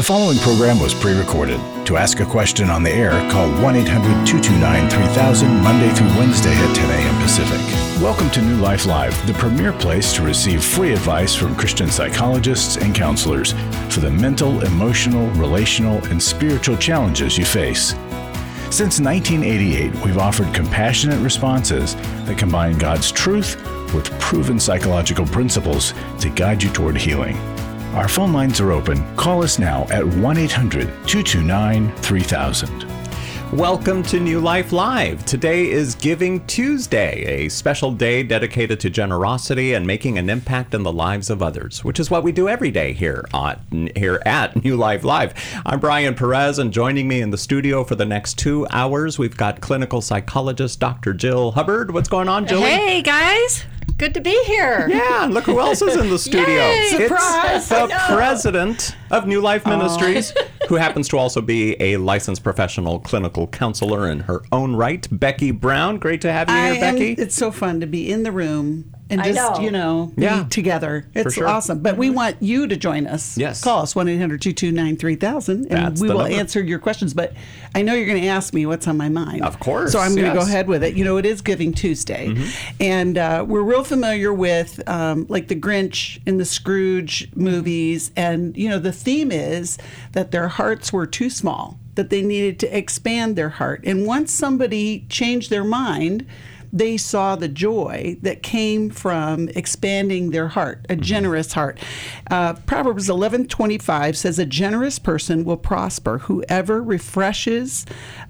following program was pre-recorded. To ask a question on the air, call 1-800-229-3000 Monday through Wednesday at 10 a.m. Pacific. Welcome to New Life Live, the premier place to receive free advice from Christian psychologists and counselors for the mental, emotional, relational, and spiritual challenges you face. Since 1988, we've offered compassionate responses that combine God's truth with proven psychological principles to guide you toward healing. Our phone lines are open. Call us now at 1-800-229-3000. Welcome to New Life Live. Today is Giving Tuesday, a special day dedicated to generosity and making an impact in the lives of others, which is what we do every day here at New Life Live. I'm Brian Perez, and joining me in the studio for the next 2 hours, we've got clinical psychologist Dr. Jill Hubbard. What's going on, Jill? Hey, guys. Good to be here. Yeah, look who else is in the studio. Yay, surprise. It's the president of New Life Ministries, who happens to also be a licensed professional clinical counselor in her own right, Becky Brown. Great to have you here, Becky. It's so fun to be in the room and just, be together. It's sure. awesome. But we want you to join us. Yes. Call us, 1-800-229-3000, and we will answer your questions. But I know you're going to ask me what's on my mind. Of course. So I'm going to go ahead with it. You know, it is Giving Tuesday. Mm-hmm. And we're real familiar with, like, the Grinch and the Scrooge movies. And, you know, the theme is that their hearts were too small, that they needed to expand their heart. And once somebody changed their mind, they saw the joy that came from expanding their heart, a generous heart. Proverbs 11:25 says, "A generous person will prosper. Whoever refreshes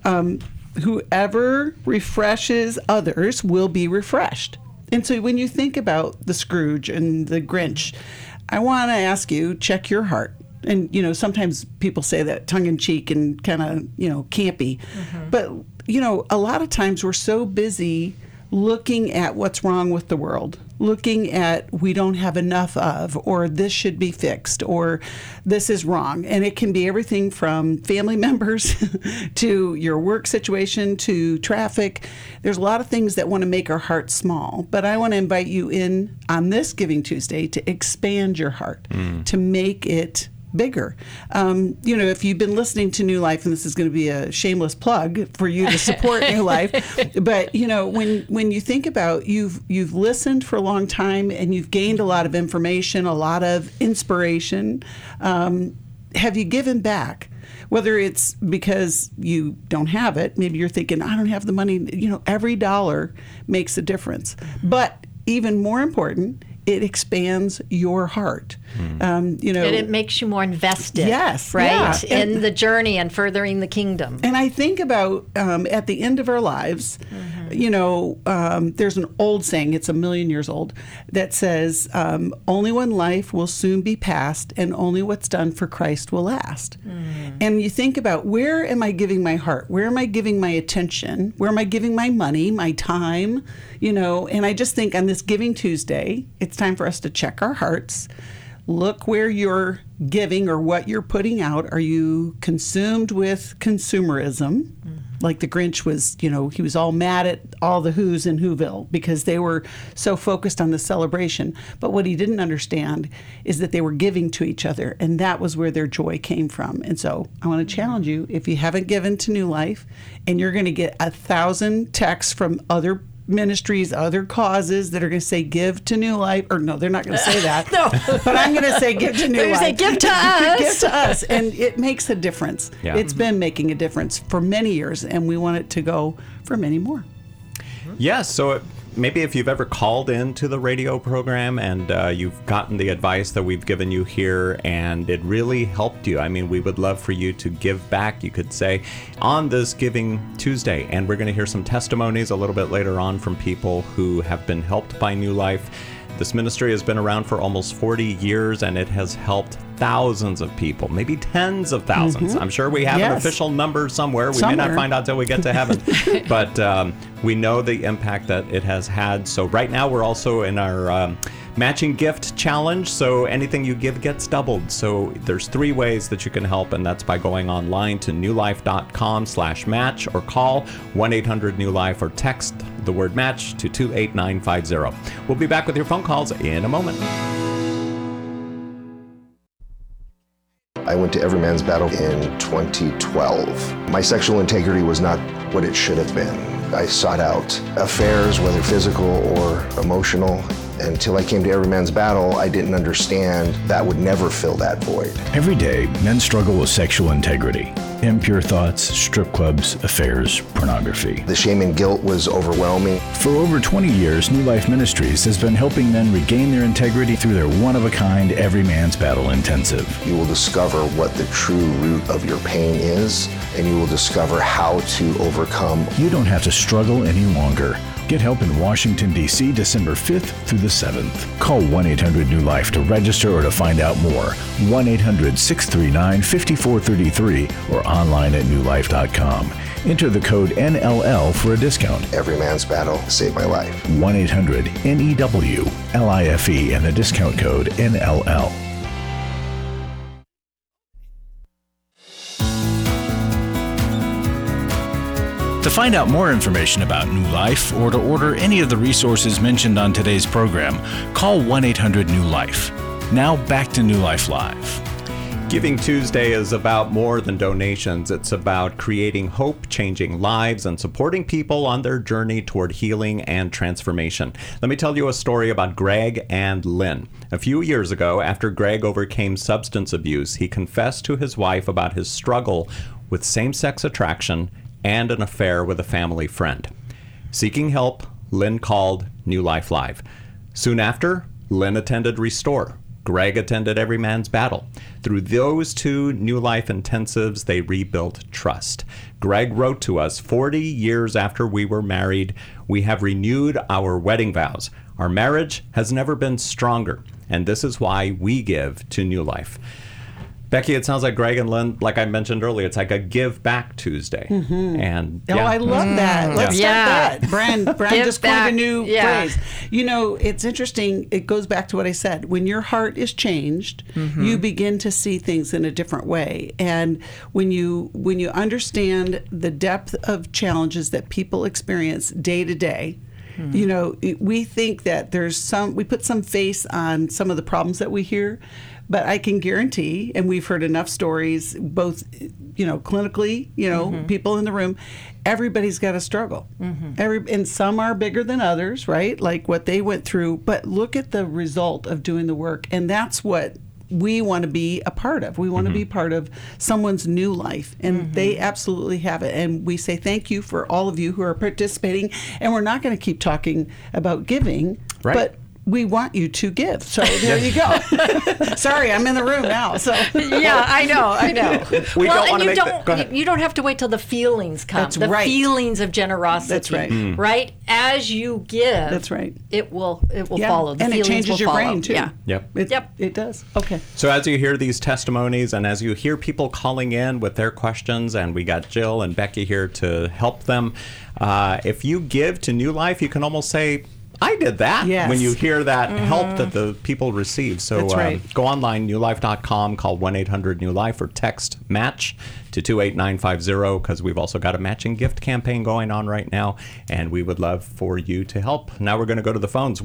others will be refreshed." And so when you think about the Scrooge and the Grinch, I want to ask you, check your heart. And, you know, sometimes people say that tongue-in-cheek and kind of, you know, campy. Mm-hmm. But, you know, a lot of times we're so busy looking at what's wrong with the world, looking at we don't have enough of, or this should be fixed, or this is wrong. And it can be everything from family members to your work situation to traffic. There's a lot of things that want to make our heart small. But I want to invite you in on this Giving Tuesday to expand your heart, to make it bigger. You know, if you've been listening to New Life, and this is going to be a shameless plug for you to support New Life, but you know, when you think about you've listened for a long time and you've gained a lot of information, a lot of inspiration, have you given back? Whether it's because you don't have it, maybe you're thinking, I don't have the money. You know, every dollar makes a difference. But even more important, it expands your heart. You know, and it makes you more invested. Yes, right, yeah. in the journey and furthering the kingdom. And I think about at the end of our lives, you know, there's an old saying, it's 1,000,000 years old, that says, only one life will soon be passed, and only what's done for Christ will last. And you think about, where am I giving my heart? Where am I giving my attention? Where am I giving my money, my time? You know, and I just think on this Giving Tuesday, it's time for us to check our hearts. Look where you're giving or what you're putting out. Are you consumed with consumerism? Like the Grinch was, you know, he was all mad at all the Who's in Whoville because they were so focused on the celebration. But what he didn't understand is that they were giving to each other, and that was where their joy came from. And so I want to challenge you, if you haven't given to New Life, and you're going to get 1,000 texts from other ministries, other causes that are going to say give to New Life, or no, they're not going to say that. No. But I'm going to say give to New Life. Say give to us. Give to us, and it makes a difference. Yeah. It's been making a difference for many years, and we want it to go for many more. Yes, so maybe if you've ever called into the radio program and you've gotten the advice that we've given you here and it really helped you, I mean, we would love for you to give back, you could say, on this Giving Tuesday. And we're going to hear some testimonies a little bit later on from people who have been helped by New Life. This ministry has been around for almost 40 years, and it has helped thousands of people, maybe tens of thousands. I'm sure we have an official number somewhere. We may not find out till we get to heaven. But we know the impact that it has had. So right now we're also in our matching gift challenge. So anything you give gets doubled. So there's 3 ways that you can help, and that's by going online to newlife.com/match or call 1-800-NEW-LIFE or text the word match to 28950. We'll be back with your phone calls in a moment. I went to Everyman's Battle in 2012. My sexual integrity was not what it should have been. I sought out affairs, whether physical or emotional. Until I came to Everyman's Battle, I didn't understand that would never fill that void. Every day, men struggle with sexual integrity. Impure thoughts, strip clubs, affairs, pornography. The shame and guilt was overwhelming. For over 20 years, New Life Ministries has been helping men regain their integrity through their one-of-a-kind Every Man's Battle Intensive. You will discover what the true root of your pain is, and you will discover how to overcome. You don't have to struggle any longer. Get help in Washington, D.C., December 5th through the 7th. Call 1-800-NEW-LIFE to register or to find out more. 1-800-639-5433 or online at newlife.com. Enter the code NLL for a discount. Every Man's Battle saved my life. 1-800-NEW-LIFE and the discount code NLL. To find out more information about New Life or to order any of the resources mentioned on today's program, call 1-800-NEW-LIFE. Now back to New Life Live. Giving Tuesday is about more than donations. It's about creating hope, changing lives, and supporting people on their journey toward healing and transformation. Let me tell you a story about Greg and Lynn. A few years ago, after Greg overcame substance abuse, he confessed to his wife about his struggle with same-sex attraction and an affair with a family friend. Seeking help, Lynn called New Life Live. Soon after, Lynn attended Restore. Greg attended Every Man's Battle. Through those two New Life intensives, they rebuilt trust. Greg wrote to us, 40 years after we were married, we have renewed our wedding vows. Our marriage has never been stronger, and this is why we give to New Life. Becky, it sounds like Greg and Lynn, like I mentioned earlier, it's like a Give Back Tuesday. And Oh, I love that. Let's start that. Brand just coined a new phrase. You know, it's interesting. It goes back to what I said. When your heart is changed, you begin to see things in a different way. And when you understand the depth of challenges that people experience day to day, you know, we think that we put some face on some of the problems that we hear. But I can guarantee, and we've heard enough stories, both, you know, clinically, you know, people in the room, everybody's got a struggle. And some are bigger than others, right? Like what they went through. But look at the result of doing the work. And that's what we want to be a part of. We want to be part of someone's new life. And they absolutely have it. And we say thank you for all of you who are participating. And we're not going to keep talking about giving, but we want you to give. So there you go. Sorry, I'm in the room now. So yeah, I know. We well, don't and want you don't have to wait till the feelings come. That's the right. feelings of generosity. That's right. Right? As you give. That's right. It will follow. The and feelings it changes will your follow. brain too. Yeah. It does. Okay. So as you hear these testimonies and as you hear people calling in with their questions, and we got Jill and Becky here to help them, if you give to New Life, you can almost say, I did that, when you hear that help that the people receive. So That's right. Go online, newlife.com, call 1-800-NEW-LIFE or text MATCH to 28950, because we've also got a matching gift campaign going on right now, and we would love for you to help. Now we're going to go to the phones.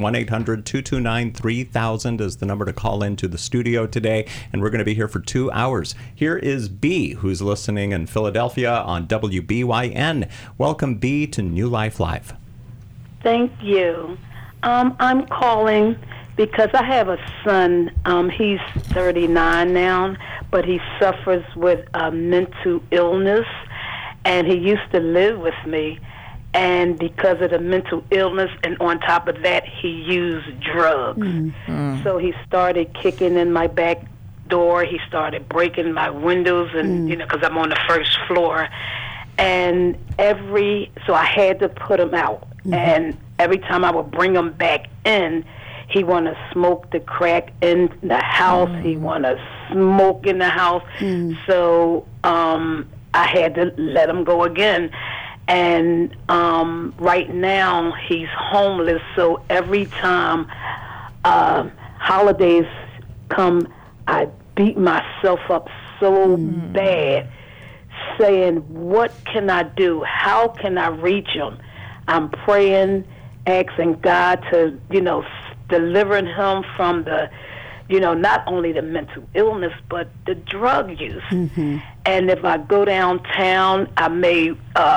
1-800-229-3000 is the number to call into the studio today, and we're going to be here for 2 hours. Here is B, who's listening in Philadelphia on WBYN. Welcome, B, to New Life Live. Thank you. I'm calling because I have a son. He's 39 now, but he suffers with mental illness, and he used to live with me. And because of the mental illness, and on top of that, he used drugs. So he started kicking in my back door. He started breaking my windows, and you know, because I'm on the first floor. And so I had to put him out. And every time I would bring him back in, he want to smoke the crack in the house. He want to smoke in the house. So I had to let him go again. And right now he's homeless. So every time holidays come, I beat myself up so bad, saying, what can I do? How can I reach him? I'm praying, asking God to, you know, delivering him from the, not only the mental illness, but the drug use. And if I go downtown, I may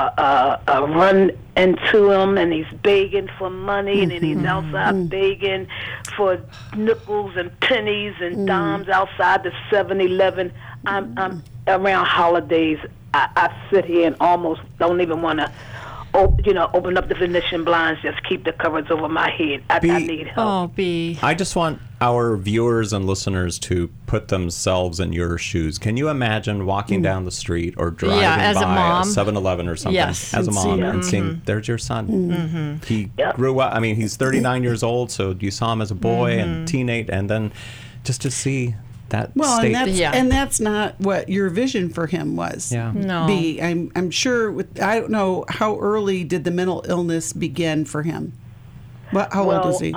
run into him, and he's begging for money, and then he's outside begging for nickels and pennies and dimes outside the 7-Eleven. I'm around holidays. I sit here and almost don't even want to, open up the Venetian blinds, just keep the covers over my head. I need help. Oh, B. I just want our viewers and listeners to put themselves in your shoes. Can you imagine walking down the street or driving as a by mom. 7-Eleven or something Yes. as a mom see and seeing, there's your son. He grew up, he's 39 years old, so you saw him as a boy and teenage, and then just to see that state. And that's not what your vision for him was. Yeah. No. B. I'm sure. I don't know how early did the mental illness begin for him. How old is he?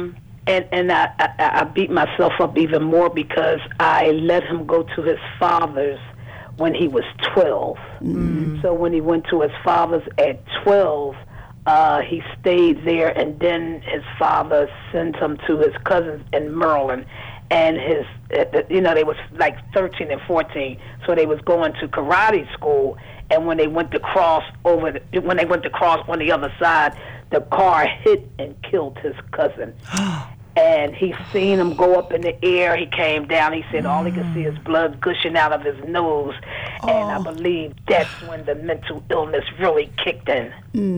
And I beat myself up even more because I let him go to his father's when he was 12. So when he went to his father's at 12, he stayed there, and then his father sent him to his cousins in Maryland. And they was like 13 and 14, so they was going to karate school. And when they went to cross on the other side, the car hit and killed his cousin. And he seen him go up in the air. He came down. He said all he could see is blood gushing out of his nose. And I believe that's when the mental illness really kicked in.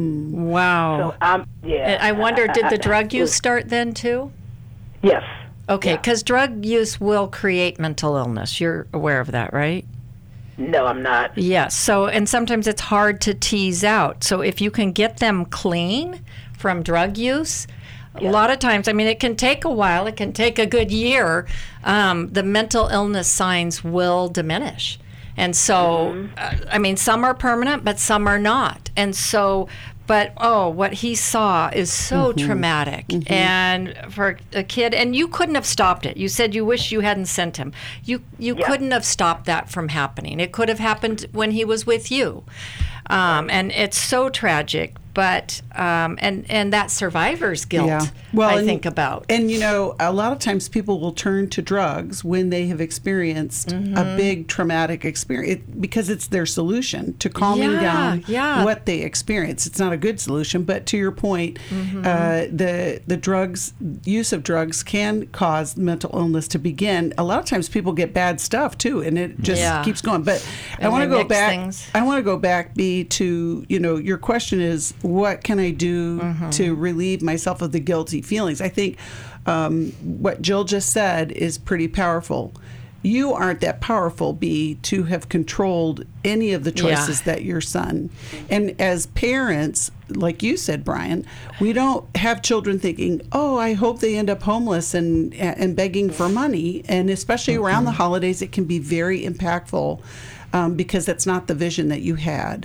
Wow. So I wonder, did the drug use start then too? Yes. Okay, because drug use will create mental illness. You're aware of that, right? No, I'm not. Yes. So, and sometimes it's hard to tease out. So if you can get them clean from drug use, a lot of times, it can take a while. It can take a good year. The mental illness signs will diminish. And so, some are permanent, but some are not. And so, what he saw is so traumatic. And for a kid, and you couldn't have stopped it. You said you wish you hadn't sent him. You couldn't have stopped that from happening. It could have happened when he was with you. And it's so tragic. But and that survivor's guilt, I think about. And a lot of times people will turn to drugs when they have experienced a big traumatic experience because it's their solution to calming down what they experience. It's not a good solution, but to your point, the use of drugs can cause mental illness to begin. A lot of times people get bad stuff too, and it just keeps going. But I want to go back. I want to go back, B, to your question is, what can I do to relieve myself of the guilty feelings? I think what Jill just said is pretty powerful. You aren't that powerful, B, to have controlled any of the choices that your son. And as parents, like you said, Brian, we don't have children thinking, oh, I hope they end up homeless and begging for money. And especially around the holidays, it can be very impactful because that's not the vision that you had.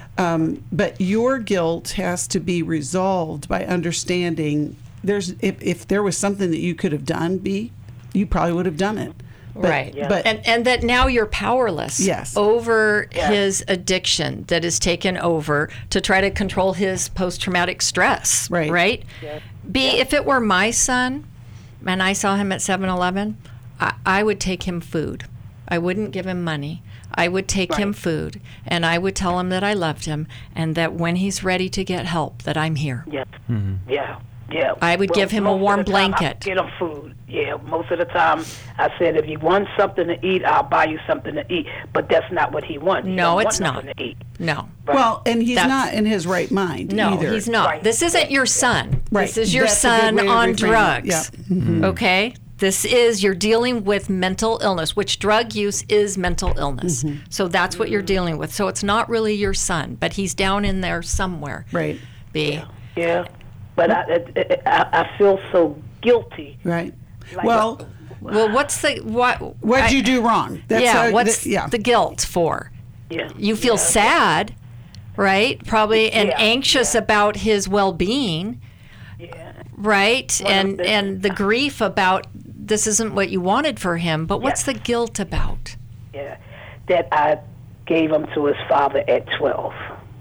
But your guilt has to be resolved by understanding if there was something that you could have done, B, you probably would have done it. Right. But and that now you're powerless over his addiction that is taken over to try to control his post-traumatic stress. Right? Yes. B, if it were my son and I saw him at 7-Eleven, I would take him food. I wouldn't give him money. I would take him food, and I would tell him that I loved him and that when he's ready to get help, that I'm here. Yes. Yeah. I would give him a warm blanket. Get him food. Yeah, most of the time I said, if you want something to eat, I'll buy you something to eat. But that's not what he wants. No, it's not. To eat. No. Right. Well, and he's not in his right mind either. He's not. Right. This isn't your son. Right. This is your That's son on drugs. Yeah. Okay? You're dealing with mental illness, which drug use is mental illness. So that's what you're dealing with. So it's not really your son, but he's down in there somewhere. Right. B. Yeah. But I feel so guilty. Right. Like well, what's the what'd you do wrong? That's what's the guilt for? Yeah. You feel sad, right? Probably and anxious about his well-being. Yeah. Right? Well, and the grief about this isn't what you wanted for him, but what's the guilt about? Yeah. That I gave him to his father at 12.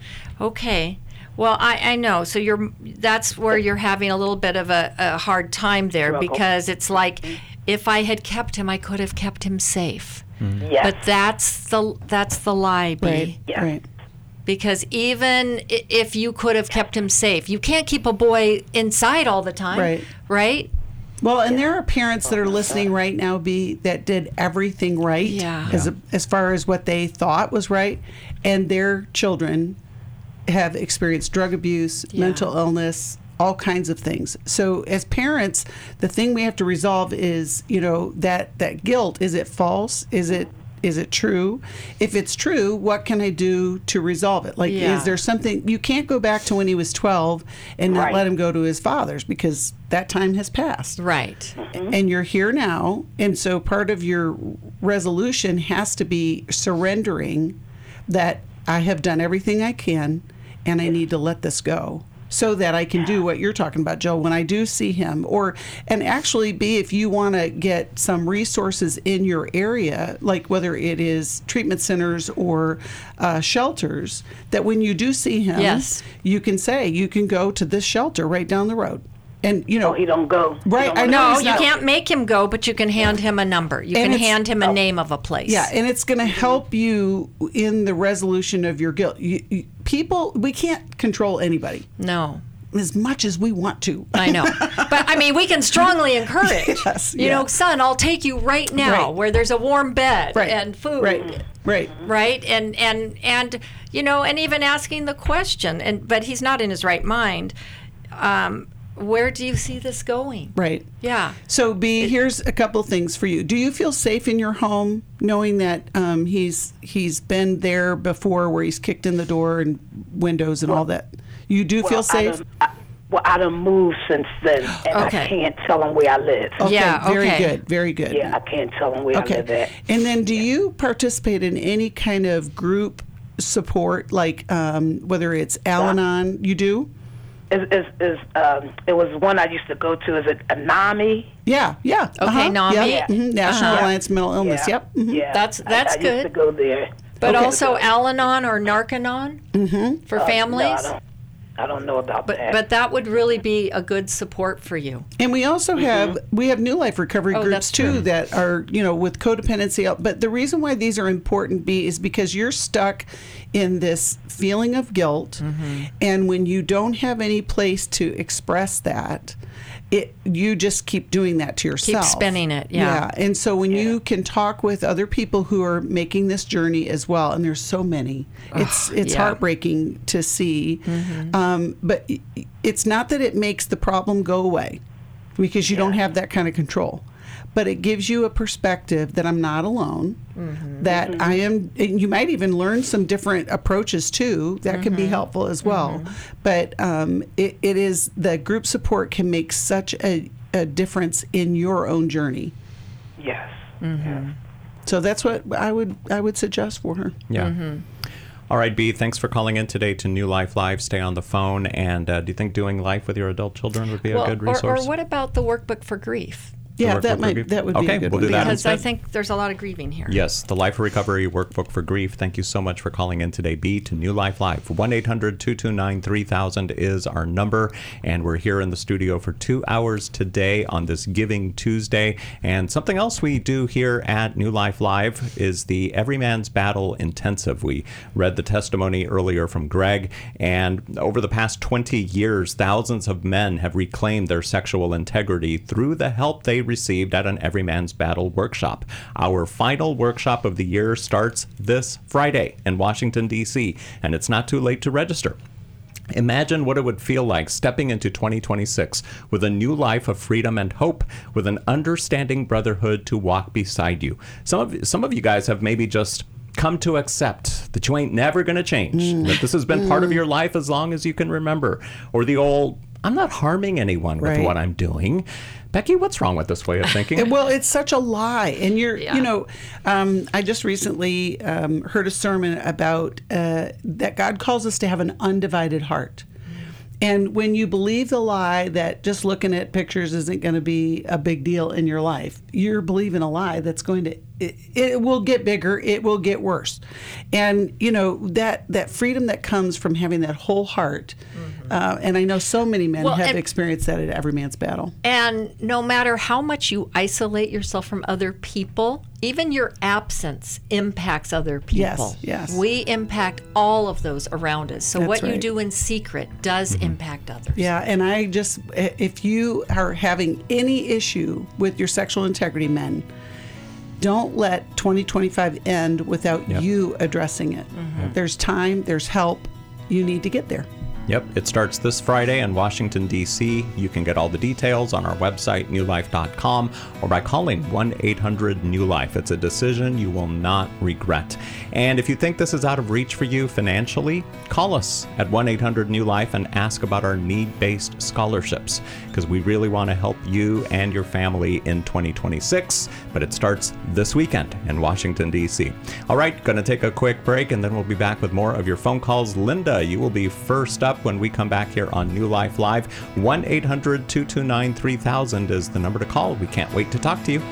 Okay. Well, I know. So that's where you're having a little bit of a hard time there because it's like if I had kept him, I could have kept him safe. Yes. But that's the lie, B. Right. Yeah. Right. Because even if you could have kept him safe, you can't keep a boy inside all the time. Right. Right? Well, and there are parents that are listening right now, B, that did everything right, Yeah. as far as what they thought was right, and their children have experienced drug abuse, mental illness, all kinds of things. So as parents, the thing we have to resolve is, that guilt. Is it false? Is it true? If it's true, what can I do to resolve it? Like, Yeah. is there something? You can't go back to when he was 12 and not Right. let him go to his father's, because that time has passed. Right. And you're here now. And so part of your resolution has to be surrendering that I have done everything I can and I need to let this go, so that I can do what you're talking about, Joe, when I do see him. And actually, B, if you want to get some resources in your area, like whether it is treatment centers or shelters, that when you do see him, Yes. you can say, you can go to this shelter right down the road. And, He don't go. He Right, don't I wanna know go. No, he's you not- can't make him go, but you can hand him a number. You And can it's- hand him a name of a place. Yeah, and it's going to help you in the resolution of your guilt. People, we can't control anybody No. as much as we want to. I know. But I mean, we can strongly encourage. Yes, you know, son, I'll take you right now Right. where there's a warm bed Right. and food. Right. Right? And and even asking the question, but he's not in his right mind. Where do you see this going? Right. Yeah. So, B, here's a couple things for you. Do you feel safe in your home, knowing that he's been there before, where he's kicked in the door and windows and all that? You do feel safe? I done moved since then, and Okay. I can't tell him where I live. Okay, Yeah, very okay. good. Very good. Yeah, I can't tell him where I live at. And then do you participate in any kind of group support, like whether it's Al-Anon? You do? It was one I used to go to. Is it NAMI? Yeah. Okay, NAMI. Yep. National Uh-huh. Alliance Mental Illness. Yeah. Yep. Mhm. Yeah, That's I used good. to go there. But Okay. also Al-Anon or Narcanon for families. No, I don't know about that. But that would really be a good support for you. And we also have New Life recovery Oh, groups that's too true. that are with codependency. But the reason why these are important, B, is because you're stuck in this feeling of guilt, and when you don't have any place to express that, you just keep doing that to yourself. spinning it, yeah. And so when you can talk with other people who are making this journey as well, and there's so many, it's yeah. heartbreaking to see. But it's not that it makes the problem go away, because you don't have that kind of control. But it gives you a perspective that I'm not alone, that I am. And you might even learn some different approaches too that can be helpful as well. But it is, the group support can make such a difference in your own journey. Yes. So that's what I would suggest for her. Yeah. All right, B, thanks for calling in today to New Life Live. Stay on the phone. And do you think doing life with your adult children would be a good resource? Or what about the workbook for grief? Yeah, workbook that for might grief? that would be Okay, a good we'll one. do that Because I instead. think there's a lot of grieving here. Yes, the Life Recovery Workbook for Grief. Thank you so much for calling in today, B, to New Life Live. 1-800-229-3000 is our number, and we're here in the studio for 2 hours today on this Giving Tuesday. And something else we do here at New Life Live is the Every Man's Battle Intensive. We read the testimony earlier from Greg, and over the past 20 years, thousands of men have reclaimed their sexual integrity through the help they received at an Every Man's Battle workshop. Our final workshop of the year starts this Friday in Washington, D.C., and it's not too late to register. Imagine what it would feel like stepping into 2026 with a new life of freedom and hope, with an understanding brotherhood to walk beside you. Some of you guys have maybe just come to accept that you ain't never going to change, that this has been part of your life as long as you can remember, or the old, I'm not harming anyone with Right. what I'm doing. Becky, what's wrong with this way of thinking? Well, it's such a lie. And I just recently heard a sermon about that God calls us to have an undivided heart. And when you believe the lie that just looking at pictures isn't going to be a big deal in your life, you're believing a lie that's going to it will get bigger, it will get worse. And, you know, that freedom that comes from having that whole heart, and I know so many men have experienced that at Every Man's Battle. And no matter how much you isolate yourself from other people, even your absence impacts other people. Yes. We impact all of those around us. So That's what you right. do in secret does impact others. Yeah, and if you are having any issue with your sexual integrity, men, don't let 2025 end without you addressing it. There's time, there's help. You need to get there. Yep, it starts this Friday in Washington, D.C. You can get all the details on our website, newlife.com, or by calling 1-800-NEW-LIFE. It's a decision you will not regret. And if you think this is out of reach for you financially, call us at 1-800-NEW-LIFE and ask about our need-based scholarships, because we really want to help you and your family in 2026, but it starts this weekend in Washington, D.C. All right, going to take a quick break, and then we'll be back with more of your phone calls. Linda, you will be first up when we come back here on New Life Live. 1-800-229-3000 is the number to call. We can't wait to talk to you.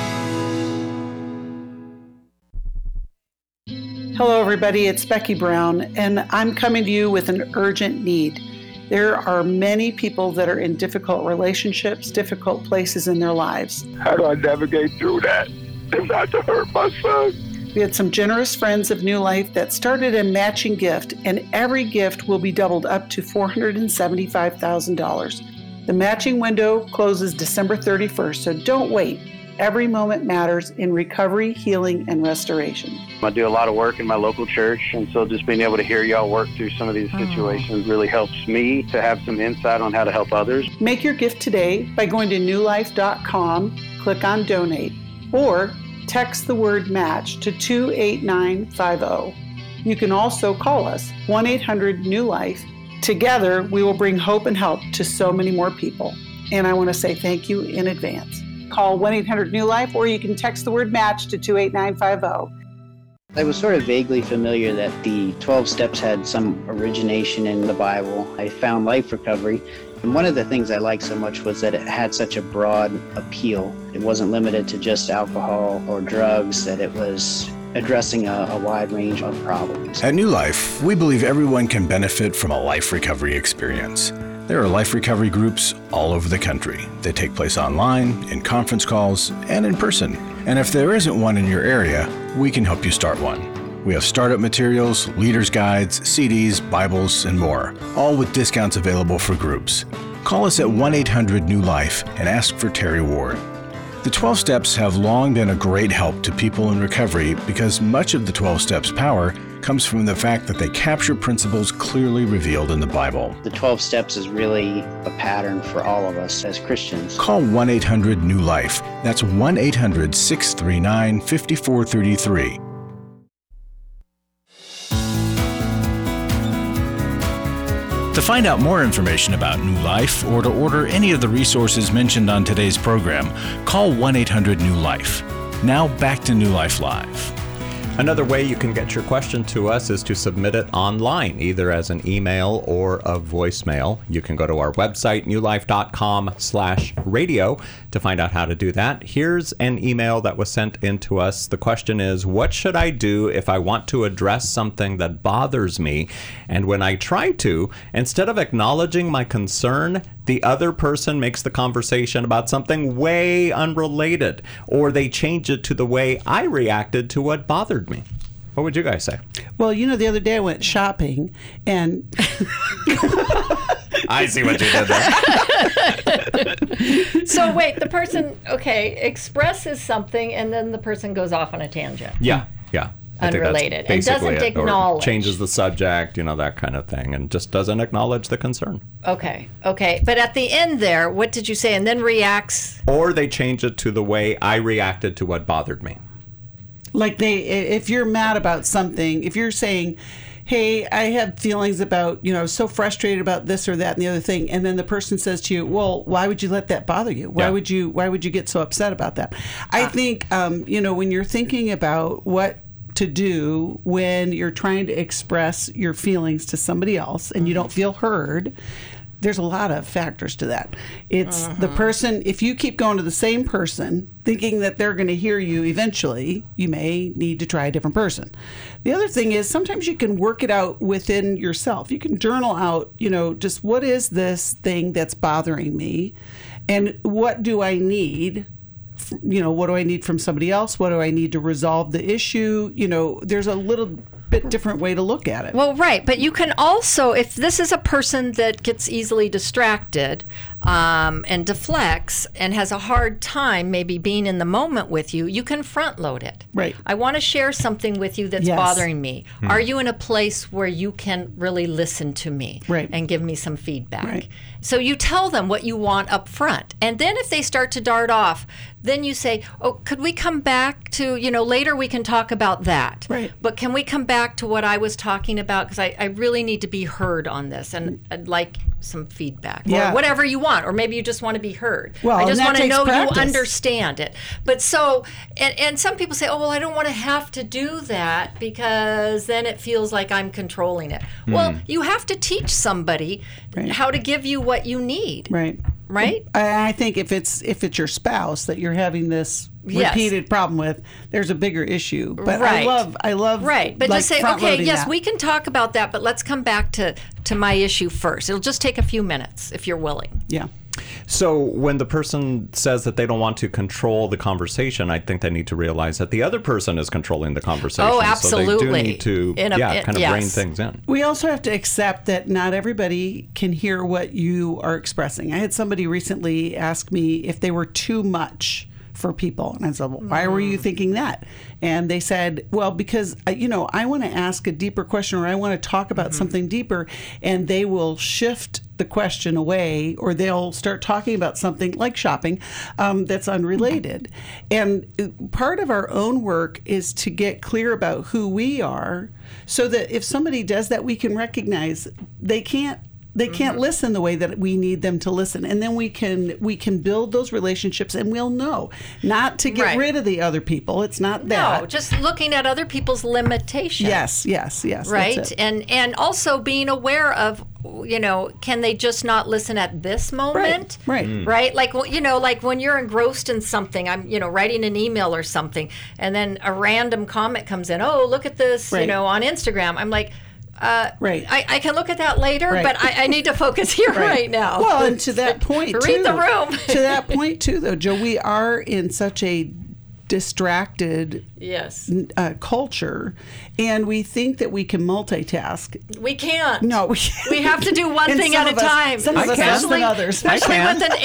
Hello, everybody. It's Becky Brown, and I'm coming to you with an urgent need. There are many people that are in difficult relationships, difficult places in their lives. How do I navigate through that and not to hurt my son? We had some generous friends of New Life that started a matching gift, and every gift will be doubled up to $475,000. The matching window closes December 31st, so don't wait. Every moment matters in recovery, healing, and restoration. I do a lot of work in my local church, and so just being able to hear y'all work through some of these situations really helps me to have some insight on how to help others. Make your gift today by going to newlife.com, click on Donate, or text the word MATCH to 28950. You can also call us, 1-800-NEW-LIFE. Together, we will bring hope and help to so many more people. And I want to say thank you in advance. Call 1-800-NEW-LIFE, or you can text the word MATCH to 28950. I was sort of vaguely familiar that the 12 steps had some origination in the Bible. I found Life Recovery, and one of the things I liked so much was that it had such a broad appeal. It wasn't limited to just alcohol or drugs, that it was addressing a wide range of problems. At New Life, we believe everyone can benefit from a life recovery experience. There are life recovery groups all over the country. They take place online, in conference calls, and in person. And if there isn't one in your area, we can help you start one. We have startup materials, leaders' guides, CDs, Bibles, and more, all with discounts available for groups. Call us at 1-800-NEW-LIFE and ask for Terry Ward. The 12 Steps have long been a great help to people in recovery because much of the 12 Steps' power comes from the fact that they capture principles clearly revealed in the Bible. The 12 steps is really a pattern for all of us as Christians. Call 1-800-NEW-LIFE. That's 1-800-639-5433. To find out more information about New Life or to order any of the resources mentioned on today's program, call 1-800-NEW-LIFE. Now back to New Life Live. Another way you can get your question to us is to submit it online, either as an email or a voicemail. You can go to our website, newlife.com/radio, to find out how to do that. Here's an email that was sent in to us. The question is, what should I do if I want to address something that bothers me? And when I try to, instead of acknowledging my concern, the other person makes the conversation about something way unrelated, or they change it to the way I reacted to what bothered me. What would you guys say? Well, you know, the other day I went shopping and... I see what you did there. So wait, the person, expresses something and then the person goes off on a tangent. Yeah. I think that's Unrelated. And doesn't basically it, or acknowledge. changes the subject, that kind of thing, and just doesn't acknowledge the concern. Okay. But at the end there, what did you say? And then reacts. Or they change it to the way I reacted to what bothered me. Like if you're mad about something, if you're saying, hey, I have feelings about, I was so frustrated about this or that and the other thing, and then the person says to you, well, why would you let that bother you? Why would you get so upset about that? I think, when you're thinking about what to do when you're trying to express your feelings to somebody else and you don't feel heard, there's a lot of factors to that. It's the person, if you keep going to the same person thinking that they're going to hear you eventually, you may need to try a different person. The other thing is sometimes you can work it out within yourself. You can journal out, just what is this thing that's bothering me and what do I need? What do I need from somebody else? What do I need to resolve the issue? There's a little bit different way to look at it. Well, right. But you can also, if this is a person that gets easily distracted and deflects and has a hard time maybe being in the moment with you, you can front load it. Right. I want to share something with you that's bothering me. Are you in a place where you can really listen to me and give me some feedback? Right. So you tell them what you want up front. And then if they start to dart off, then you say, oh, could we come back to, later we can talk about that. Right. But can we come back to what I was talking about? Because I really need to be heard on this. And I'd like some feedback or whatever you want. Or maybe you just want to be heard. Well, I just want to know practice. you understand it. But so, and some people say, oh, well, I don't want to have to do that because then it feels like I'm controlling it. Well, you have to teach somebody how to give you what you need. Right. Right? I think if it's your spouse that you're having this repeated problem with, there's a bigger issue. But I love right. But just say, okay, yes, that. we can talk about that, but let's come back to my issue first. It'll just take a few minutes if you're willing. Yeah. So when the person says that they don't want to control the conversation, I think they need to realize that the other person is controlling the conversation. Oh, absolutely. So they do need to kind of rein things in. We also have to accept that not everybody can hear what you are expressing. I had somebody recently ask me if they were too much for people. And I said, well, why were you thinking that? And they said, well, because, I want to ask a deeper question or I want to talk about something deeper, and they will shift the question away or they'll start talking about something like shopping that's unrelated. And part of our own work is to get clear about who we are so that if somebody does that, we can recognize they can't listen the way that we need them to listen, and then we can build those relationships, and we'll know not to get rid of the other people. It's not that. No, just looking at other people's limitations. Yes. Right, and also being aware of, can they just not listen at this moment? Right. Like when you're engrossed in something, I'm writing an email or something, and then a random comment comes in. Oh, look at this, on Instagram. I'm like. I can look at that later, but I need to focus here right now. Well, and to that point, read the room. To that point, too, though, Joe, we are in such a distracted culture, and we think that we can multitask. We can't. No, we have to do one thing at a time. Some of us less than others. Especially with an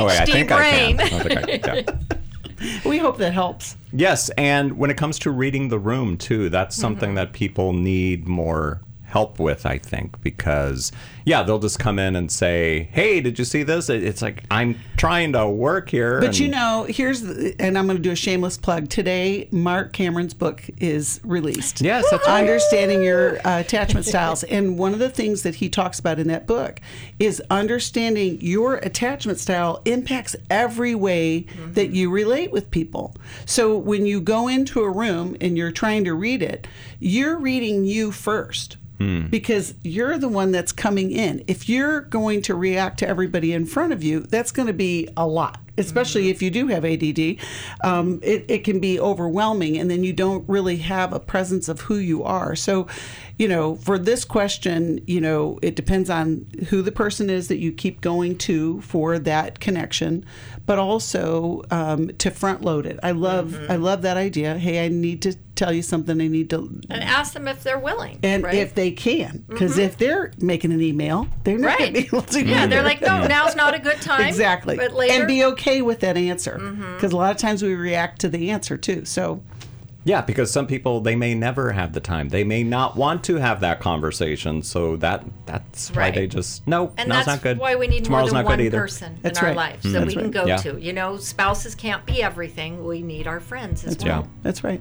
ADHD brain. We hope that helps. Yes, and when it comes to reading the room, too, that's something that people need more help with, I think, because they'll just come in and say, hey, did you see this? It's like, I'm trying to work here. But and I'm going to do a shameless plug. Today, Mark Cameron's book is released. Yes, that's right. Understanding Your Attachment Styles. And one of the things that he talks about in that book is understanding your attachment style impacts every way that you relate with people. So when you go into a room and you're trying to read it, you're reading you first. Because you're the one that's coming in. If you're going to react to everybody in front of you, that's going to be a lot, especially if you do have ADD. It can be overwhelming, and then you don't really have a presence of who you are. So, for this question, it depends on who the person is that you keep going to for that connection, but also to front load it. I love that idea. Hey, I need to tell you something. I need to and ask them if they're willing and if they can, because if they're making an email, they're not going to be able to. Yeah, they're like, no, now's not a good time. Exactly, but later, and be okay with that answer, because a lot of times we react to the answer too. So. Yeah, because some people, they may never have the time. They may not want to have that conversation, so that's why they just, nope, and now's not good. And that's why we need Tomorrow's more than one either. person in our lives that we can go to. Spouses can't be everything. We need our friends as well. That's right.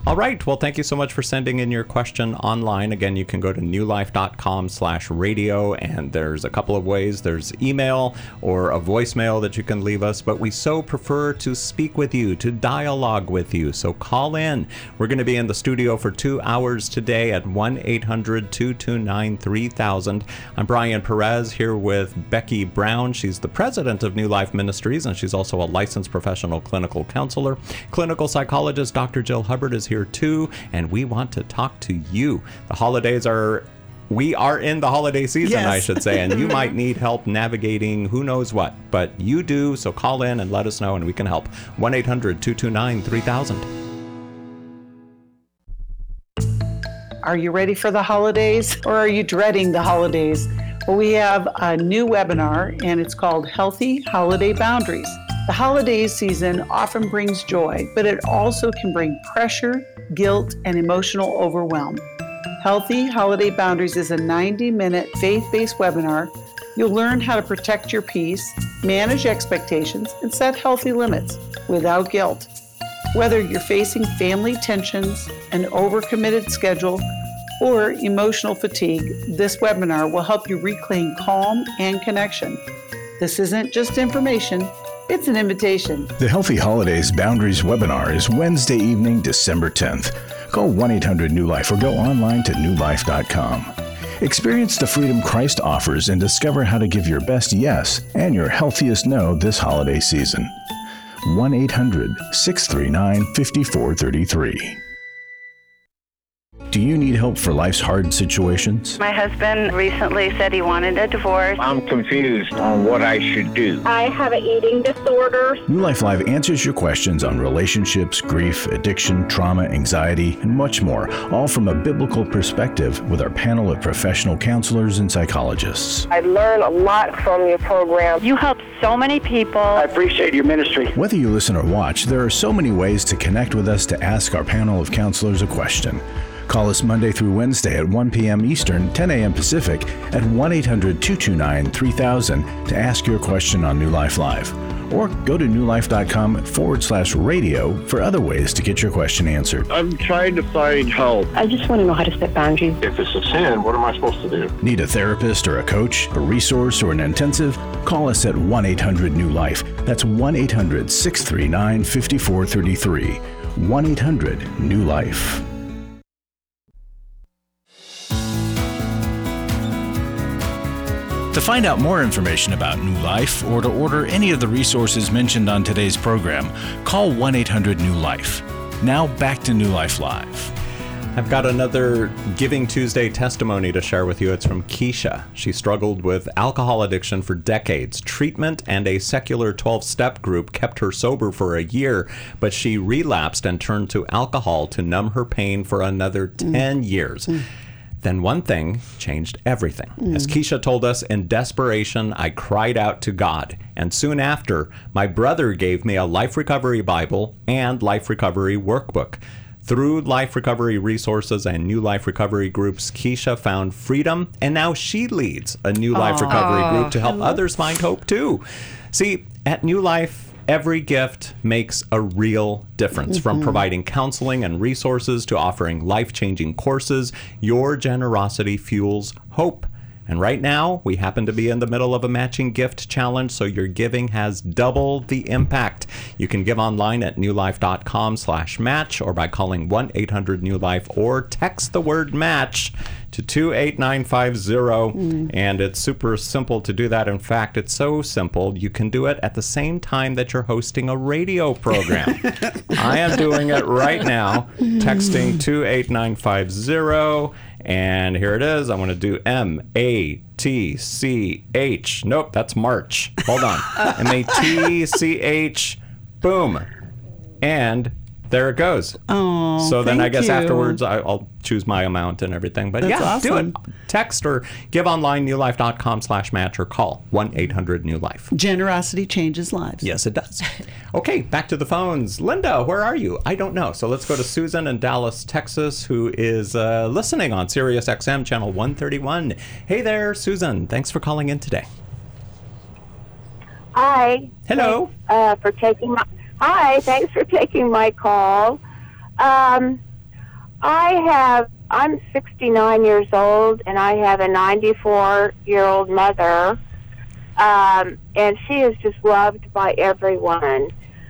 All right. Well, thank you so much for sending in your question online. Again, you can go to newlife.com/radio, and there's a couple of ways. There's email or a voicemail that you can leave us, but we so prefer to speak with you, to dialogue with you. So call in. We're going to be in the studio for 2 hours today at 1-800-229-3000. I'm Brian Perez here with Becky Brown. She's the president of New Life Ministries, and she's also a licensed professional clinical counselor. Clinical psychologist Dr. Jill Hubbard is here too, and we want to talk to you. The holidays we are in the holiday season, yes. I should say, and you might need help navigating who knows what, but you do, so call in and let us know and we can help. 1-800-229-3000. Are you ready for the holidays, or are you dreading the holidays? Well, we have a new webinar, and it's called Healthy Holiday Boundaries. The holiday season often brings joy, but it also can bring pressure, guilt, and emotional overwhelm. Healthy Holiday Boundaries is a 90-minute faith-based webinar. You'll learn how to protect your peace, manage expectations, and set healthy limits without guilt. Whether you're facing family tensions, an overcommitted schedule, or emotional fatigue, this webinar will help you reclaim calm and connection. This isn't just information, it's an invitation. The Healthy Holidays Boundaries webinar is Wednesday evening, December 10th. Call 1-800-NEW-LIFE or go online to newlife.com. Experience the freedom Christ offers and discover how to give your best yes and your healthiest no this holiday season. 1-800-639-5433. Do you need help for life's hard situations? My husband recently said he wanted a divorce. I'm confused on what I should do. I have an eating disorder. New Life Live answers your questions on relationships, grief, addiction, trauma, anxiety, and much more, all from a biblical perspective with our panel of professional counselors and psychologists. I learn a lot from your program. You help so many people. I appreciate your ministry. Whether you listen or watch, there are so many ways to connect with us to ask our panel of counselors a question. Call us Monday through Wednesday at 1 p.m. Eastern, 10 a.m. Pacific at 1-800-229-3000 to ask your question on New Life Live. Or go to newlife.com/radio for other ways to get your question answered. I'm trying to find help. I just want to know how to set boundaries. If it's a sin, what am I supposed to do? Need a therapist or a coach, a resource, or an intensive? Call us at 1-800-NEW-LIFE. That's 1-800-639-5433. 1-800-NEW-LIFE. To find out more information about New Life or to order any of the resources mentioned on today's program, call 1-800-NEW-LIFE. Now back to New Life Live. I've got another Giving Tuesday testimony to share with you. It's from Keisha. She struggled with alcohol addiction for decades. Treatment and a secular 12-step group kept her sober for a year, but she relapsed and turned to alcohol to numb her pain for another 10 years. Then one thing changed everything. As Keisha told us, in desperation, I cried out to God. And soon after, my brother gave me a Life Recovery Bible and Life Recovery Workbook. Through Life Recovery Resources and New Life Recovery Groups, Keisha found freedom, and now she leads a New Life Recovery Group to help others find hope too. See, at New Life, every gift makes a real difference. From providing counseling and resources to offering life-changing courses, your generosity fuels hope. And right now, we happen to be in the middle of a matching gift challenge, so your giving has double the impact. You can give online at newlife.com/match or by calling 1-800-NEW-LIFE or text the word match to 28950. And it's super simple to do that. In fact, it's so simple, you can do it at the same time that you're hosting a radio program. I am doing it right now, texting 28950. And here it is. I want to do MATCH. Nope, that's March. Hold on. MATCH. Boom. And there it goes. Oh, so then I guess you. afterwards I'll choose my amount and everything. But That's yeah, awesome. do it. Text or give online newlife.com/match or call 1-800-NEW-LIFE. Generosity changes lives. Yes, it does. Okay, back to the phones. Linda, where are you? I don't know. So let's go to Susan in Dallas, Texas, who is listening on Sirius XM channel 131. Hey there, Susan. Thanks for calling in today. Hi. Hello. Thanks for taking my call. I'm 69 years old, and I have a 94-year-old mother, and she is just loved by everyone.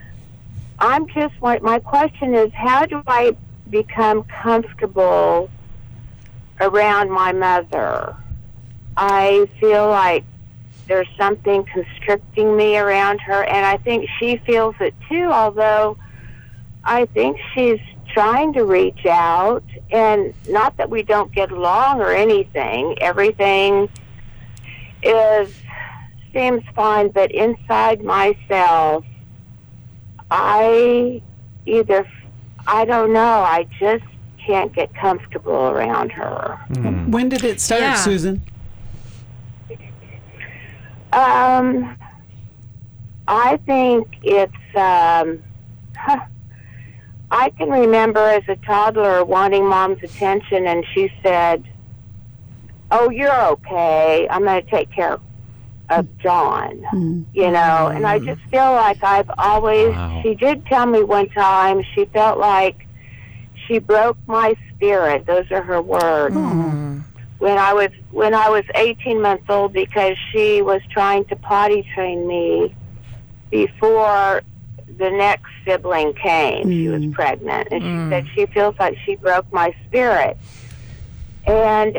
My question is, how do I become comfortable around my mother? I feel like there's something constricting me around her, and I think she feels it too, although I think she's trying to reach out, and not that we don't get along or anything. Everything seems fine, but inside myself, I don't know, I just can't get comfortable around her. When did it start, Susan? I think it's, I can remember as a toddler wanting Mom's attention, and she said, "Oh, you're okay. I'm going to take care of John." You know, and I just feel like I've always, she did tell me one time, she felt like she broke my spirit. Those are her words. When I was 18 months old, because she was trying to potty train me before the next sibling came. She was pregnant, and she said she feels like she broke my spirit. And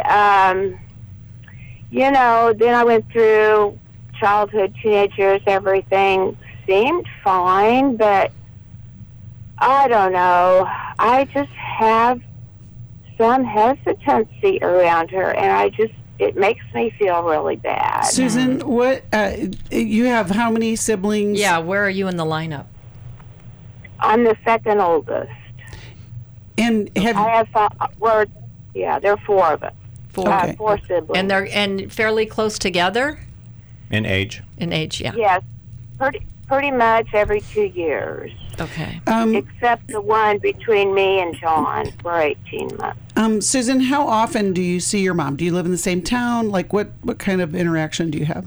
you know, then I went through childhood, teenage years, everything seemed fine, but I don't know, I just have some hesitancy around her, and it makes me feel really bad. Susan, what you have how many siblings? Yeah, where are you in the lineup? I'm the second oldest. And there are 4 of us. 4 siblings. And they're fairly close together? In age? In age, yeah. Yes, pretty much every 2 years. Okay. Except the one between me and John for 18 months. Susan, how often do you see your mom? Do you live in the same town? Like, what kind of interaction do you have?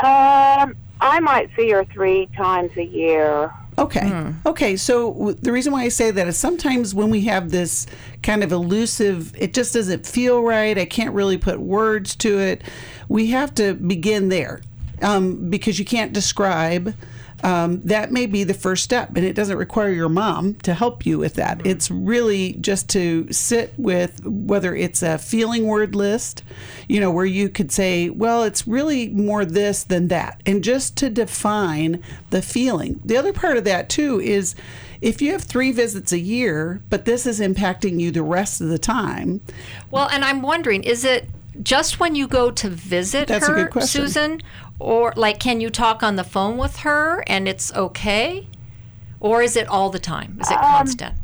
I might see her 3 times a year. Okay. Okay. So the reason why I say that is sometimes when we have this kind of elusive, it just doesn't feel right. I can't really put words to it. We have to begin there because you can't describe. That may be the first step, and it doesn't require your mom to help you with that. It's really just to sit with, whether it's a feeling word list, you know, where you could say, well, it's really more this than that, and just to define the feeling. The other part of that, too, is if you have 3 visits a year, but this is impacting you the rest of the time. Well, and I'm wondering, is it just when you go to visit That's her, a good question. Susan? Or, like, can you talk on the phone with her and it's okay? Or is it all the time? Is it constant?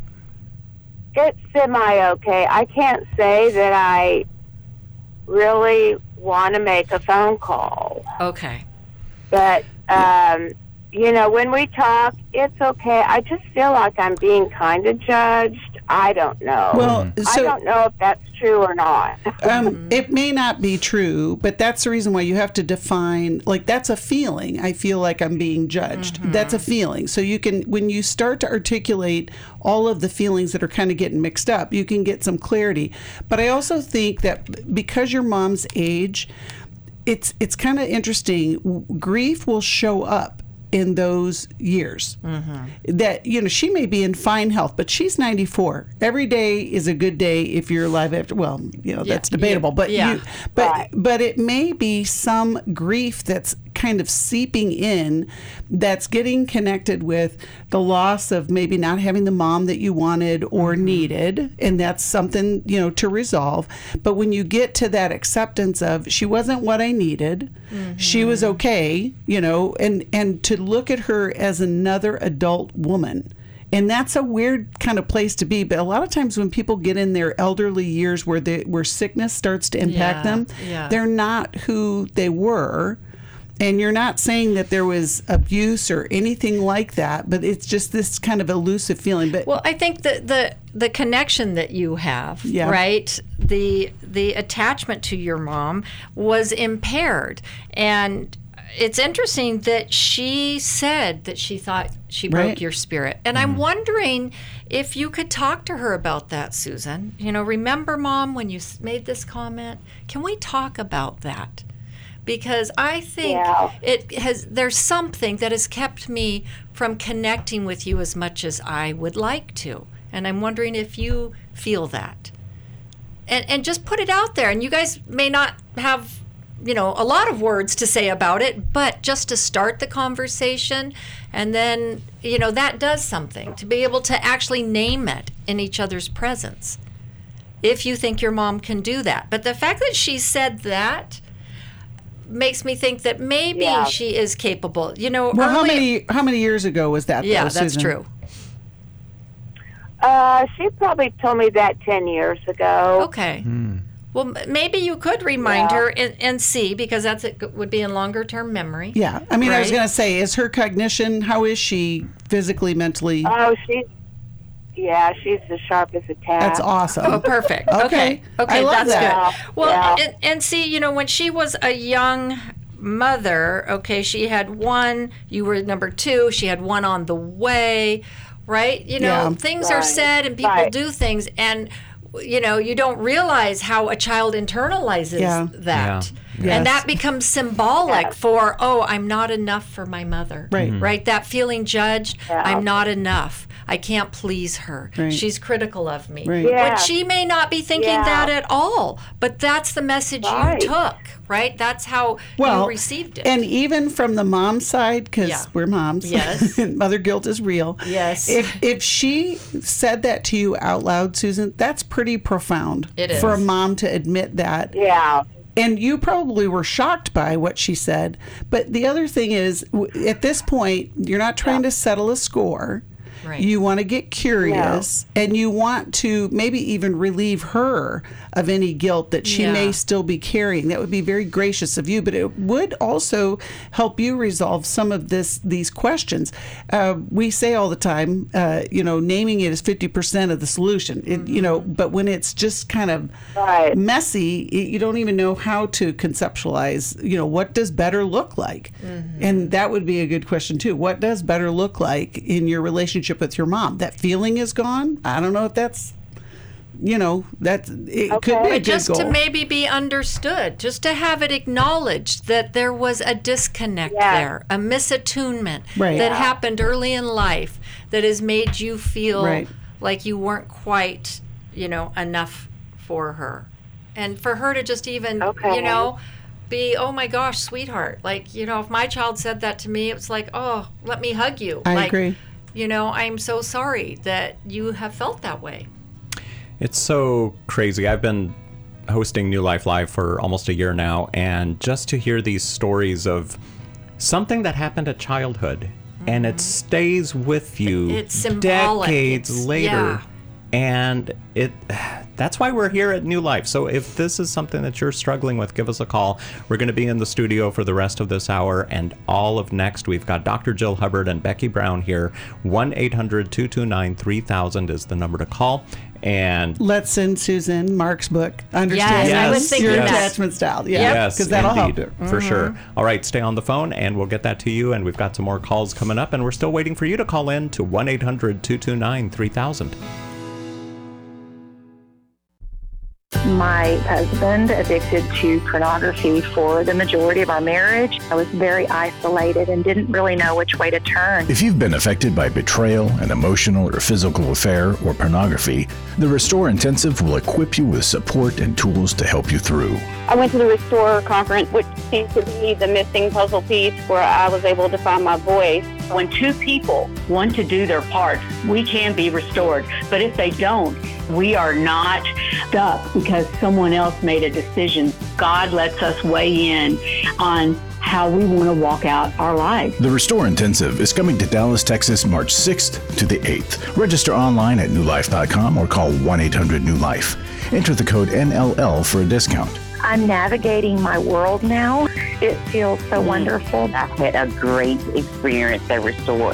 It's semi-okay. I can't say that I really want to make a phone call. Okay. But, you know, when we talk, it's okay. I just feel like I'm being kind of judged. I don't know. Well, I don't know if that's true or not. It may not be true, but that's the reason why you have to define, like, that's a feeling. I feel like I'm being judged. That's a feeling. So you can, when you start to articulate all of the feelings that are kind of getting mixed up, you can get some clarity. But I also think that because your mom's age, it's kind of interesting. Grief will show up in those years. That, you know, she may be in fine health, but she's 94. Every day is a good day if you're alive after, well, you know, that's debatable, but but it may be some grief that's kind of seeping in, that's getting connected with the loss of maybe not having the mom that you wanted or needed, and that's something, you know, to resolve. But when you get to that acceptance of, she wasn't what I needed, she was okay, you know, and to look at her as another adult woman. And that's a weird kind of place to be. But a lot of times when people get in their elderly years where sickness starts to impact them, they're not who they were. And you're not saying that there was abuse or anything like that, but it's just this kind of elusive feeling. But well, I think the connection that you have, right? The attachment to your mom was impaired, and it's interesting that she said that she thought she broke Right. your spirit. And I'm wondering if you could talk to her about that, Susan. You know, remember, Mom, when you made this comment? Can we talk about that? Because I think there's something that has kept me from connecting with you as much as I would like to. And I'm wondering if you feel that. And just put it out there. And you guys may not have, you know, a lot of words to say about it, but just to start the conversation, and then, you know, that does something, to be able to actually name it in each other's presence, if you think your mom can do that. But the fact that she said that makes me think that maybe she is capable. You know, Well, how many years ago was that? Yeah, though, that's Susan? true. She probably told me that 10 years ago. Okay. Well, maybe you could remind her and see, because would be in longer term memory. Yeah. I mean, I was Right? going to say, is her cognition, how is she physically, mentally? Oh, she's as sharp as a tack. That's awesome. Oh, perfect. Okay. Okay, I love that's that. good. Well, and see, you know, when she was a young mother, okay, she had one, you were number 2, she had one on the way, right? You know, things are said and people do things, and, you know, you don't realize how a child internalizes that. Yeah. And Yes. that becomes symbolic for, oh, I'm not enough for my mother. Right. Right? That feeling judged, I'm not enough. I can't please her. Right. She's critical of me. Right. But she may not be thinking that at all. But that's the message you took, right? That's how you received it. And even from the mom side, because we're moms, Yes. mother guilt is real. Yes. If she said that to you out loud, Susan, that's pretty profound. It is. For a mom to admit that. Yeah. And you probably were shocked by what she said. But the other thing is, at this point, you're not trying to settle a score. Right. You want to get curious, and you want to maybe even relieve her of any guilt that she may still be carrying. That would be very gracious of you, but it would also help you resolve some of these questions. We say all the time, you know, naming it is 50% of the solution. You know, but when it's just kind of messy, you don't even know how to conceptualize, you know, what does better look like? And that would be a good question too. What does better look like in your relationship with your mom? That feeling is gone. I don't know if that's, you know, it could be a good just goal. to maybe be understood, just to have it acknowledged that there was a disconnect there, a misattunement that happened early in life that has made you feel like you weren't quite, you know, enough for her. And for her to just even, you know, be, oh my gosh, sweetheart. Like, you know, if my child said that to me, it's like, oh, let me hug you. I like, agree. You know, I'm so sorry that you have felt that way. It's so crazy. I've been hosting New Life Live for almost a year now, and just to hear these stories of something that happened at childhood, and it stays with you It's symbolic. decades later. And that's why we're here at New Life. So if this is something that you're struggling with, give us a call. We're going to be in the studio for the rest of this hour and all of next. We've got Dr. Jill Hubbard and Becky Brown here. 1-800-229-3000 is the number to call. And let's send Susan Mark's book, Understanding I was thinking Your that. Attachment Style. Yeah, yes, because that'll help indeed, her. for sure. All right, stay on the phone and we'll get that to you. And we've got some more calls coming up, and we're still waiting for you to call in to 1-800-229-3000. My husband addicted to pornography for the majority of our marriage. I was very isolated and didn't really know which way to turn. If you've been affected by betrayal, an emotional or physical affair, or pornography, the Restore Intensive will equip you with support and tools to help you through. I went to the Restore conference, which seems to be the missing puzzle piece where I was able to find my voice. When two people want to do their part, we can be restored. But if they don't, we are not stuck because someone else made a decision. God lets us weigh in on how we want to walk out our lives. The Restore Intensive is coming to Dallas, Texas, March 6th to the 8th. Register online at newlife.com or call 1-800-NEW-LIFE. Enter the code NLL for a discount. I'm navigating my world now. It feels so wonderful. I've had a great experience at Restore.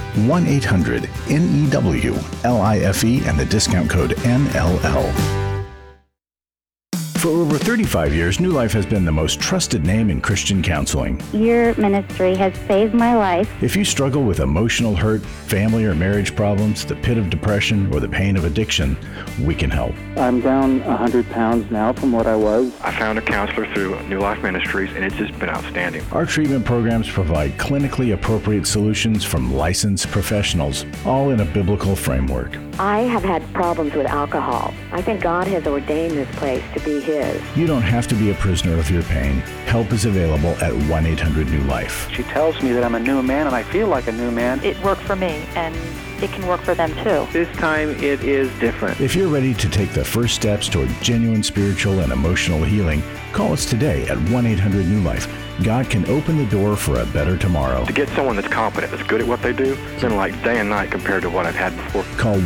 1-800-NEWLIFE and the discount code NLL. For over 35 years, New Life has been the most trusted name in Christian counseling. Your ministry has saved my life. If you struggle with emotional hurt, family or marriage problems, the pit of depression, or the pain of addiction, we can help. I'm down 100 pounds now from what I was. I found a counselor through New Life Ministries, and it's just been outstanding. Our treatment programs provide clinically appropriate solutions from licensed professionals, all in a biblical framework. I have had problems with alcohol. I think God has ordained this place to be His. You don't have to be a prisoner of your pain. Help is available at 1-800-NEW-LIFE. She tells me that I'm a new man, and I feel like a new man. It worked for me, and it can work for them too. This time it is different. If you're ready to take the first steps toward genuine spiritual and emotional healing, call us today at 1-800-NEW-LIFE. God can open the door for a better tomorrow. To get someone that's competent, that's good at what they do, it's been like day and night compared to what I've had before. Call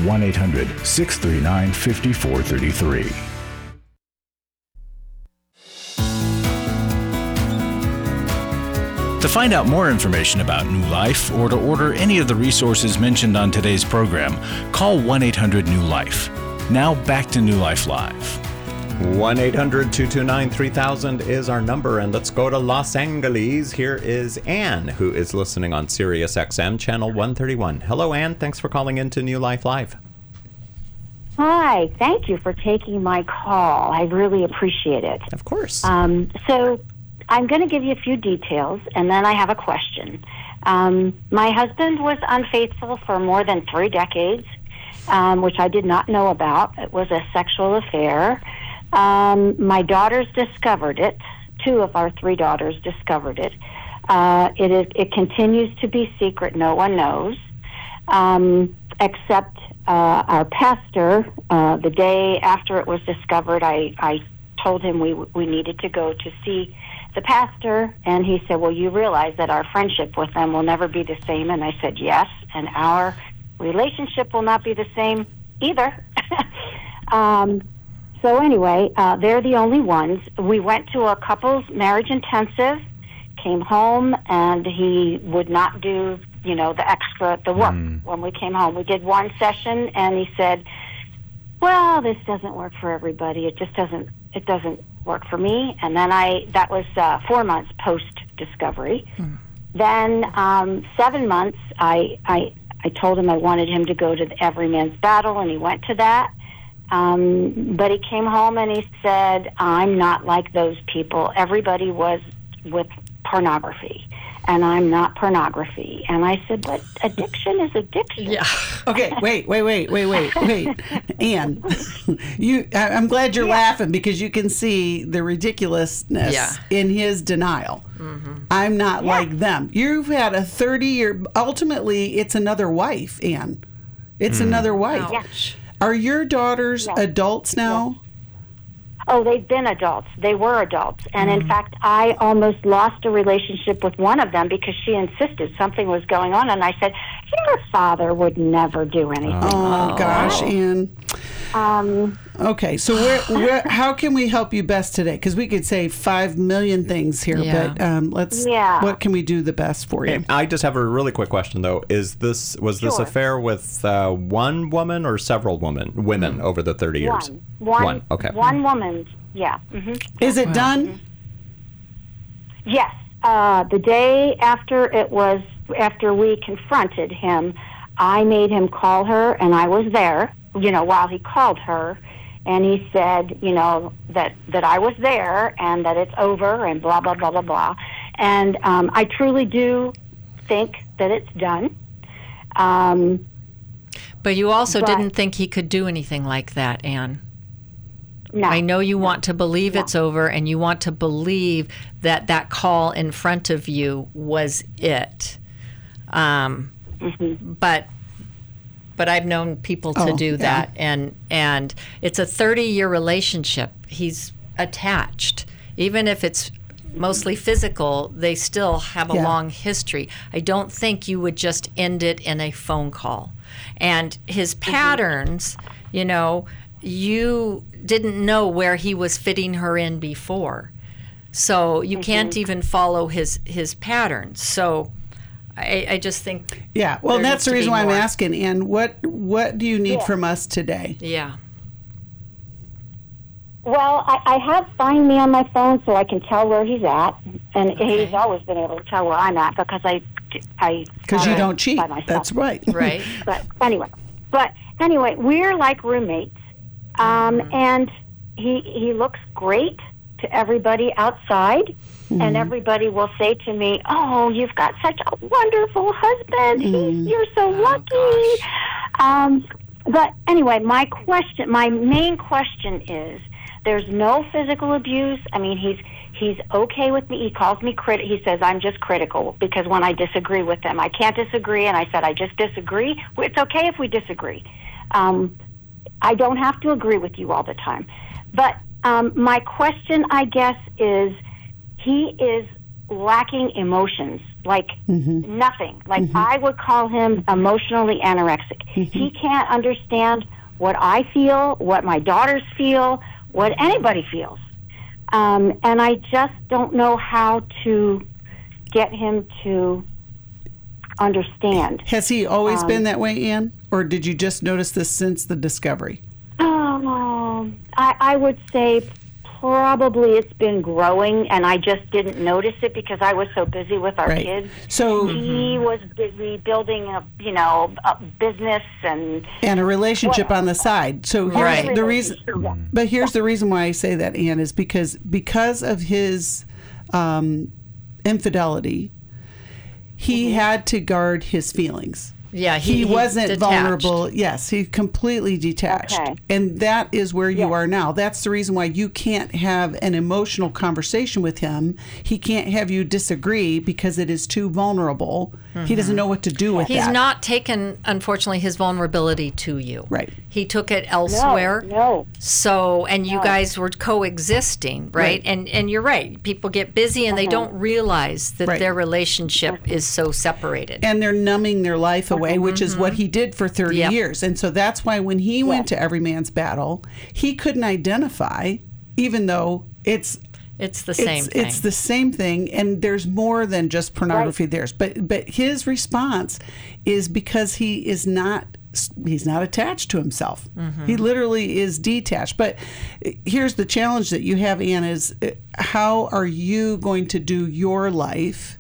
1-800-639-5433. To find out more information about New Life or to order any of the resources mentioned on today's program, call 1-800-NEW-LIFE. Now back to New Life Live. 1-800-229-3000 is our number, and let's go to Los Angeles. Here is Anne, who is listening on Sirius XM, channel 131. Hello, Anne. Thanks for calling into New Life Live. Hi. Thank you for taking my call. I really appreciate it. Of course. So I'm going to give you a few details, and then I have a question. My husband was unfaithful for more than 3 decades, which I did not know about. It was a sexual affair. My daughters discovered it. 2 of our 3 daughters discovered it. It continues to be secret. No one knows, except our pastor. The day after it was discovered, I told him we needed to go to see the pastor, and he said, well, you realize that our friendship with them will never be the same. And I said, yes, and our relationship will not be the same either. So anyway, they're the only ones. We went to a couple's marriage intensive, came home, and he would not do, the work. When we came home, we did 1 session, and he said, well, this doesn't work for everybody. It doesn't work for me. And then that was 4 months post-discovery. Then 7 months, I told him I wanted him to go to the Every Man's Battle, and he went to that. But he came home and he said, I'm not like those people. Everybody was with pornography, and I'm not pornography. And I said, but addiction is addiction. Yeah. Okay, wait. Anne, I'm glad you're laughing because you can see the ridiculousness in his denial. Mm-hmm. I'm not like them. You've had a 30-year, ultimately, it's another wife, Anne. It's another wife. Ouch. Are your daughters adults now? Oh, they've been adults. They were adults. And in fact, I almost lost a relationship with one of them because she insisted something was going on. And I said, your father would never do anything. Oh, gosh, Anne. Okay, so how can we help you best today? Because we could say 5 million things here, but what can we do the best for you? Hey, I just have a really quick question, though. Was this affair with one woman or several women over the 30 years? One. Okay. One woman. Yeah. Mm-hmm. Is it done? Yes. The day after we confronted him, I made him call her, and I was there, while he called her, and he said, that I was there and that it's over and blah, blah, blah, blah, blah. And I truly do think that it's done. But you also didn't think he could do anything like that, Anne. No. I know you want to believe it's over, and you want to believe that call in front of you was it. But I've known people to do that, and it's a 30-year relationship. He's attached, even if it's mostly physical. They still have a long history. I don't think you would just end it in a phone call. And his patterns, you didn't know where he was fitting her in before, so you can't even follow his patterns. So I just think well, that's the reason why I'm asking. And what do you need from us today? Well, I have Find Me on my phone so I can tell where he's at, and he's always been able to tell where I'm at because because you don't cheat. That's right. Right. But anyway, we're like roommates, and he looks great to everybody outside, and everybody will say to me, "Oh, you've got such a wonderful husband. You're so lucky." But anyway, my main question is. There's no physical abuse. I mean, he's okay with me. He calls me he says I'm just critical because when I disagree with him, I can't disagree. And I said, I just disagree. It's okay if we disagree. I don't have to agree with you all the time. But my question, I guess, is he is lacking emotions, like nothing. Like I would call him emotionally anorexic. He can't understand what I feel, what my daughters feel, what anybody feels. And I just don't know how to get him to understand. Has he always been that way, Ann? Or did you just notice this since the discovery? I would say probably it's been growing, and I just didn't notice it because I was so busy with our kids. So he was busy building a business and a relationship on the side. So here's the reason. But here's the reason why I say that, Ann, is because of his infidelity, he had to guard his feelings. Yeah, he wasn't detached. vulnerable. Yes, he completely detached. Okay. And that is where you are now. That's the reason why you can't have an emotional conversation with him. He can't have you disagree because it is too vulnerable. He doesn't know what to do with that. He's not taken, unfortunately, his vulnerability to you. Right. He took it elsewhere. No. So, and you guys were coexisting, right? And you're right. People get busy and they don't realize that their relationship is so separated. And they're numbing their life away, which is what he did for 30 years. And so that's why when he went to Every Man's Battle, he couldn't identify, even though it's the same thing. It's the same thing, and there's more than just pornography there. But his response is because he's not attached to himself. He literally is detached. But here's the challenge that you have, Ann, is how are you going to do your life?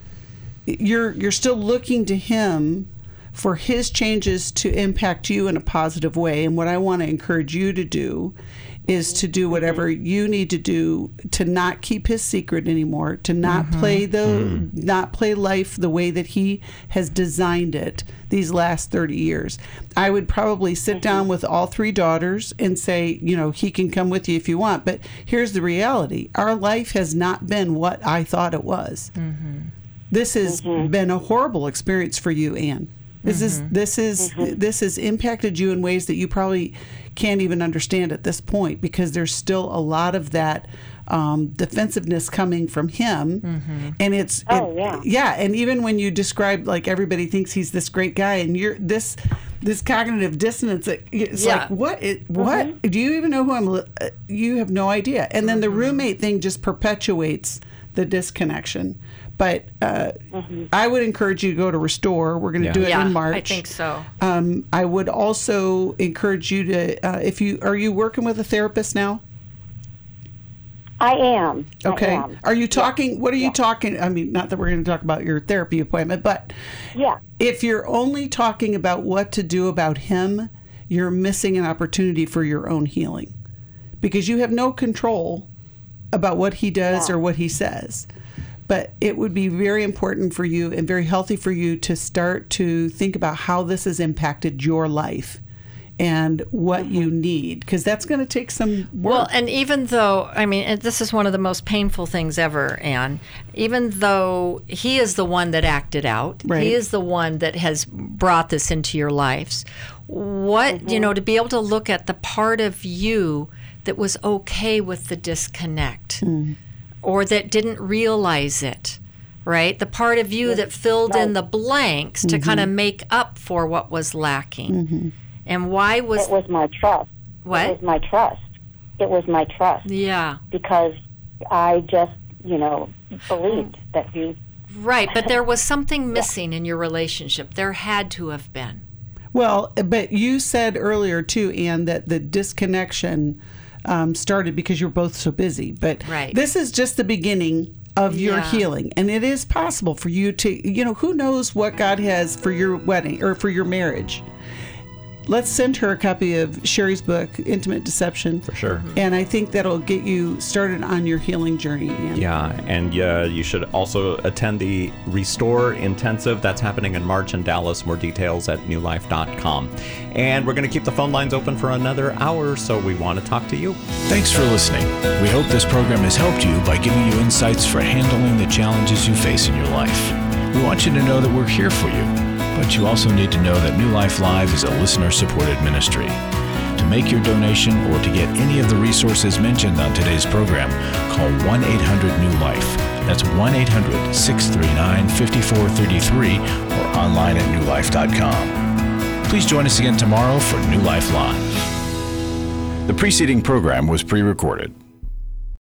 You're still looking to him for his changes to impact you in a positive way. And what I want to encourage you to do is to do whatever you need to do to not keep his secret anymore, to not play not play life the way that he has designed it these last 30 years. I would probably sit down with all three daughters and say, he can come with you if you want. But here's the reality. Our life has not been what I thought it was. This has been a horrible experience for you, Ann. This has impacted you in ways that you probably can't even understand at this point, because there's still a lot of that defensiveness coming from him, and and even when you describe, like, everybody thinks he's this great guy, and you're this cognitive dissonance, it's like, what do you even know who I'm? You have no idea, and then the roommate thing just perpetuates the disconnection. But I would encourage you to go to Restore. We're going to do it in March. I think so. I would also encourage you to, are you working with a therapist now? I am. Okay. Are you talking, what are you talking, I mean, not that we're going to talk about your therapy appointment, but if you're only talking about what to do about him, you're missing an opportunity for your own healing, because you have no control about what he does or what he says. But it would be very important for you and very healthy for you to start to think about how this has impacted your life and what you need, because that's going to take some work. Well, and even though, I mean, and this is one of the most painful things ever, Ann, even though he is the one that acted out, he is the one that has brought this into your lives, to be able to look at the part of you that was okay with the disconnect. Or that didn't realize it, right? The part of you that filled in the blanks to kind of make up for what was lacking. And why was... It was my trust. What? It was my trust. It was my trust. Yeah. Because I just, believed that you... Right, but there was something missing in your relationship. There had to have been. Well, but you said earlier, too, Ann, that the disconnection... started because you're both so busy. But Right. this is just the beginning of your Yeah. healing. And it is possible for you to, who knows what God has for your wedding or for your marriage. Let's send her a copy of Sherry's book, Intimate Deception. For sure. And I think that'll get you started on your healing journey, Ian. Yeah, and you should also attend the Restore Intensive. That's happening in March in Dallas. More details at newlife.com. And we're going to keep the phone lines open for another hour, so we want to talk to you. Thanks for listening. We hope this program has helped you by giving you insights for handling the challenges you face in your life. We want you to know that we're here for you, but you also need to know that New Life Live is a listener-supported ministry. To make your donation or to get any of the resources mentioned on today's program, call 1-800-NEW-LIFE. That's 1-800-639-5433 or online at newlife.com. Please join us again tomorrow for New Life Live. The preceding program was pre-recorded.